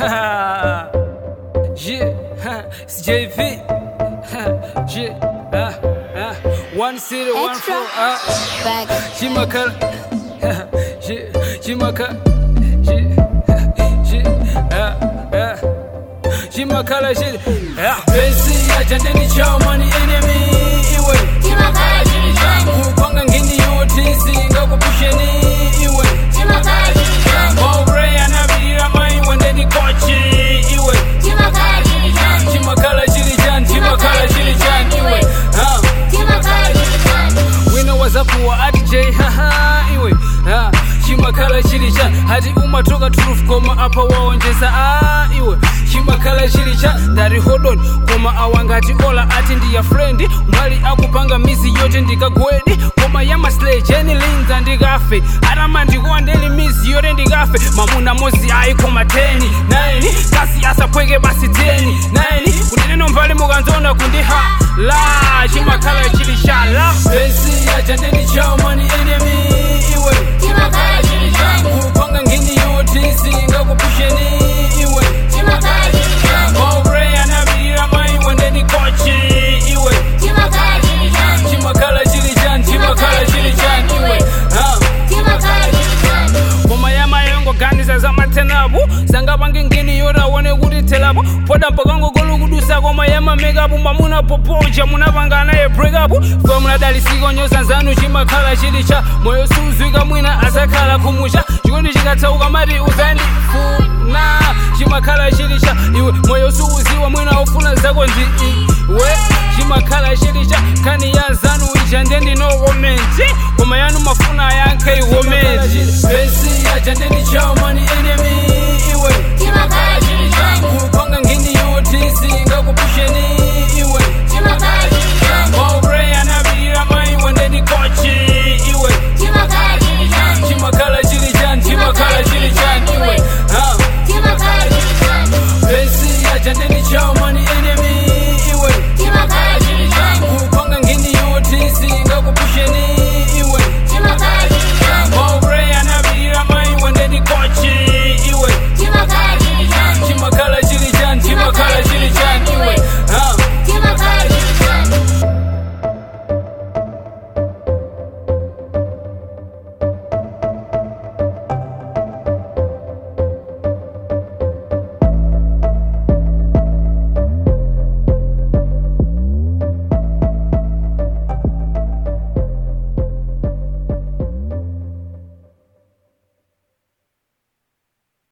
It's JV. One city, one floor. Jimakala. Jimakala. Jimakala. Besi ya jandeni chao money enemy. Iwe. Jimakala jilijan. Kupanga ngini yote singa kupusheni. Iwe. Jimakala jilijan. Mowbray anabira mai wandeni kochi. Iwe. Jimakala jilijan. Jimakala jilijan. Jimakala jilijan. Iwe. Jimakala jilijan. Wina wazakuwa ADJ haha. Iwe. Jimakala jilijan. Hadi umatoka truth koma apa waonjeza iwe. Jimakala jilijan. Dari hold on koma awangati ola ati ndiya friend. Mwali akupanga mizi yote ndikagwedi. Koma yama slay Jenny Linda ndikafe. Arama ndikuwa ndeli mizi yote ndikafe. Mamuna mozi koma 10 9 kasi asapweke basi 10 9 kudineno mbali mukanzona kundiha la. Jimakala jilijan la. Besi ya jandeni chao money enemy. Iwe. Jimakala jilijan. Kupanga ngini yote singa kupusheni. Iwe. Jimakala jilijan. Mowbray anabira mai wandeni kochi. Iwe. Jimakala jilijan. Jimakala jilijan. Jimakala jilijan. Iwe. Jimakala jilijan. Koma yama yongo ganiza za matenabu. Zanga bangi ngini yora wane kuti telabu. Poda mpakango golu kudusa koma yama megabu. Mamuna popoja muna bangana ye break up. Formula dali sigo nyosa zanu. Jimakala jilijan. Moyo suzwika mwina asakala kumusha. Chikondi chikatauka mari uzandi funa. Jimakala jilijan. Iwe moyo suziwa mwina ufuna zako ndi iwe. Jimakala jilijan. Kani ya zanu ijandeni no romance. Koma yanu mafuna yanke iwomeji. Besi ya jandeni chao money